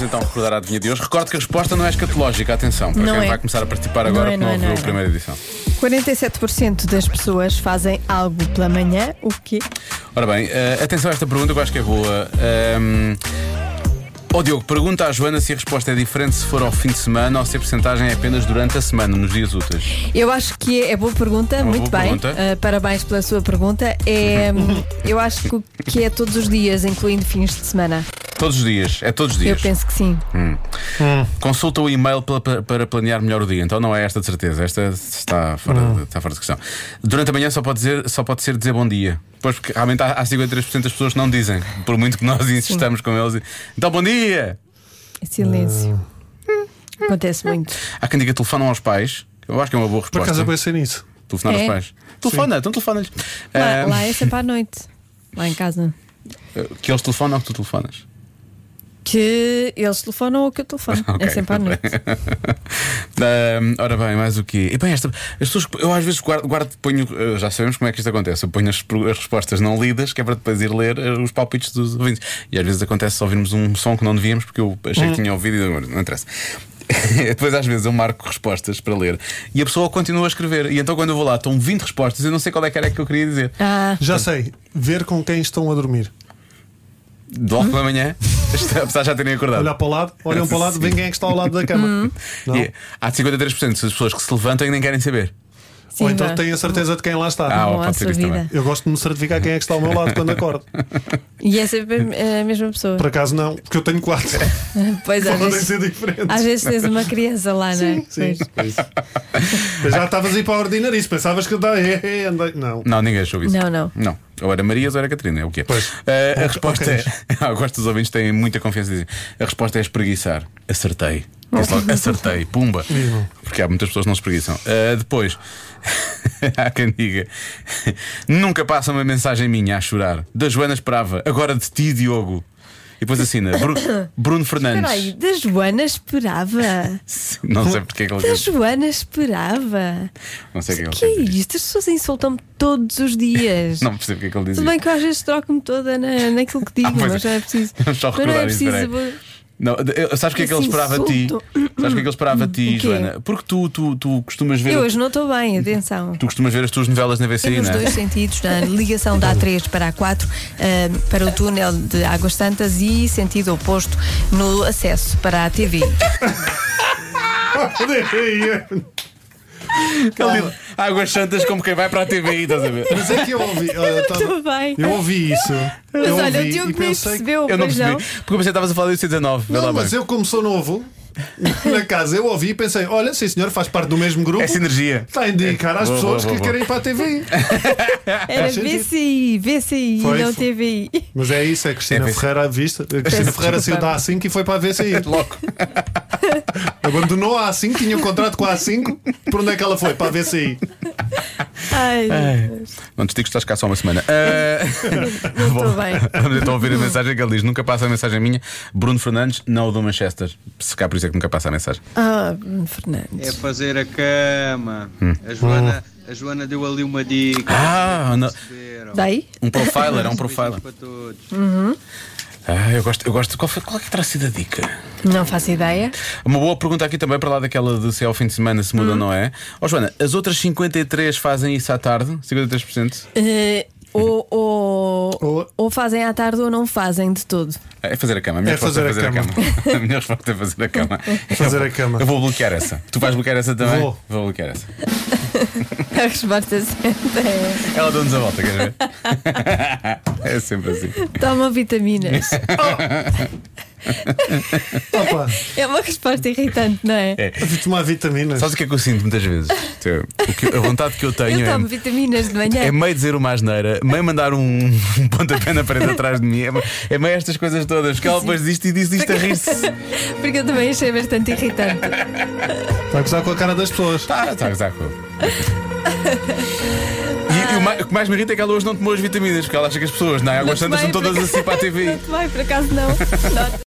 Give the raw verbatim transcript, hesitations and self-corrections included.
então recordar a adivinha de hoje. Recordo que a resposta não é escatológica, atenção, para Não quem é. vai começar a participar agora Não é, que não, não é, ouviu não é, a primeira edição. quarenta e sete por cento das pessoas fazem algo pela manhã. O quê? Ora bem, eh, atenção a esta pergunta que eu acho que é boa. Um, Ó Diogo, pergunta à Joana se a resposta é diferente se for ao fim de semana ou se a porcentagem é apenas durante a semana, nos dias úteis. Eu acho que é, é boa pergunta, Uma muito boa bem. pergunta. Uh, parabéns pela sua pergunta. É, hum, eu acho que, que é todos os dias, incluindo fins de semana. Todos os dias, é todos os Eu dias. penso que sim. Hum. Consulta o e-mail para, para- para planear melhor o dia. Então não é esta de certeza. Esta está fora, de, está fora de questão. Durante a manhã só pode, dizer, só pode ser dizer bom dia. Pois porque realmente há, há cinquenta e três por cento das pessoas que não dizem. Por muito que nós insistamos com eles. Então bom dia! Silêncio. Acontece muito. Há quem diga telefonam aos pais. Eu acho que é uma boa Por resposta. acaso eu pensei nisso. Telefonar É? aos pais. Telefona, então telefona-lhes. Lá, Ah, lá é sempre à noite. Lá em casa. Que eles telefonam ou que tu telefonas? Que eles telefonam ou que eu telefono. Ok, É sempre à tudo noite. Ah, ora bem, mais o quê? E bem, esta, as pessoas, eu às vezes guardo, guardo ponho, eh, já sabemos como é que isto acontece. Eu ponho as, as respostas não lidas, que é para depois ir ler eh, os palpites dos ouvintes. E às vezes acontece só ouvirmos um som que não devíamos, porque eu achei que tinha ouvido e agora não interessa. Depois às vezes eu marco respostas para ler e a pessoa continua a escrever. E então quando eu vou lá estão vinte respostas. Eu não sei qual é que era que eu queria dizer. Ah, Já sei, ver com quem estão a dormir. De logo pela manhã, apesar de já terem acordado. Olhar para o lado, olham para o lado, Sim. vem quem é que está ao lado da cama. Não? E há cinquenta e três por cento das pessoas que se levantam e nem querem saber. sim, Ou então vá. têm a certeza de quem lá está. Ah, Bom, pode à ser sua isso também. vida. Eu gosto de me certificar quem é que está ao meu lado quando acordo. E é sempre a mesma pessoa. Por acaso não, porque eu tenho quatro. Pois às Podem vezes, ser diferentes. às vezes tens uma criança lá, não é? Sim, Pois. Eu já estavas aí para a ordinarice, pensavas que eu estava. Andei. Não. Não, ninguém achou isso. Não, não. Não. Ou era Marias ou era Catarina, é o que é. Pois. Eh, a Ok, resposta ok. é. Eu gosto dos ouvintes, têm muita confiança em dizer. A resposta é espreguiçar. Acertei. Disse logo, acertei, pumba. Mesmo. Porque há muitas pessoas que não se espreguiçam. Eh, depois, há quem diga: nunca passa uma mensagem minha a chorar. Da Joana esperava, agora de ti, Diogo. E depois assina Bru- Bruno Fernandes. Espera aí, da Joana esperava. Não sei porque é que ele Da diz. Joana esperava. Não sei o que é O que que ele é quer dizer. isto? As pessoas insultam-me todos os dias. Não percebo o que é que ele diz. Tudo bem que eu às vezes troco-me toda na, naquilo que digo, Ah, pois mas é. não é preciso. Vamos só Mas não recordar é isso, preciso. peraí. Não, eu- sabes o que é que ele Esse esperava a ti? insulto. Sabes o que é que ele esperava a ti, O quê? Joana? Porque tu, tu, tu costumas ver Eu hoje não estou bem, atenção. Tu costumas ver as tuas novelas na V C I, Tem nos não é? dois sentidos, na ligação da A três para a A quatro, ah, para o túnel de Águas Santas e sentido oposto no acesso para a T V. Ele diz, Águas Santas como quem vai para a T V I, estás a ver? Mas é que eu ouvi. olha, estava- Tudo bem. Eu ouvi isso. Mas eu olha, o ouvi Diogo e nem pensei. percebeu, Eu não pois percebi. não. Porque eu pensei que estavas a falar do C dezenove. Vê lá Não, mas bem. eu, como sou novo, na casa eu ouvi e pensei: olha, sim senhor, faz parte do mesmo grupo. É sinergia. Está a indicar às Boa, pessoas boa, que boa, querem ir para a T V. Era Faz sentido. V C I, V C I, Foi, não foi. T V I. Mas é isso, é Cristina É, Ferreira à vista. A Cristina Ferreira saiu da A cinco e foi para a V C I. Logo. Abandonou a A cinco, tinha um contrato com a A cinco. Por onde é que ela foi? Para a V C I. Ai, Não te digo que estás cá só uma semana. Ah, não bom, estou bem. Vamos então ouvir a mensagem que ele diz: nunca passa a mensagem minha. Bruno Fernandes, não o do Manchester. Se cá por isso é que nunca passa a mensagem. Ah, Bruno Fernandes. É fazer a cama. A Joana, a Joana deu ali uma dica. Ah, não. Perceberam? Daí? Um profiler, é um profiler. Para todos. Ah, eu gosto, eu gosto. Qual, foi, qual é que terá sido a dica? Não faço ideia. Uma boa pergunta aqui também para lá daquela de se é ao fim de semana se muda ou não é. Ó Joana, as outras cinquenta e três fazem isso à tarde? cinquenta e três por cento? Eh, ou, ou, Ou- ou fazem à tarde ou não fazem de todo. É fazer a cama. A minha É resposta é fazer fazer a a cama. A minha resposta é fazer a cama. Fazer Eu a vou- cama. Eu vou bloquear essa. Tu vais bloquear essa também? Vou. Vou bloquear essa. A resposta certa é: Ela deu-nos a volta, queres ver? É sempre assim. toma vitaminas. Opa, É uma resposta irritante, não é? É. a tomar vitaminas. Sabes o que é que eu sinto muitas vezes? O que- a vontade que eu tenho Eu é. tomo vitaminas de manhã. É meio dizer uma asneira, meio mandar um, um pontapé na parede atrás de mim. É, é meio estas coisas todas. Porque ela depois diz isto e diz isto a rir-se. Porque eu também achei bastante irritante. Vai gozar com a cara das pessoas. Tá, tá, tá. E, e o, mais, o que mais me irrita é que ela hoje não tomou as vitaminas, porque ela acha que as pessoas na Águas Santas Não são tomei, todas por assim para a T V I. Não te vai, por acaso não. Não.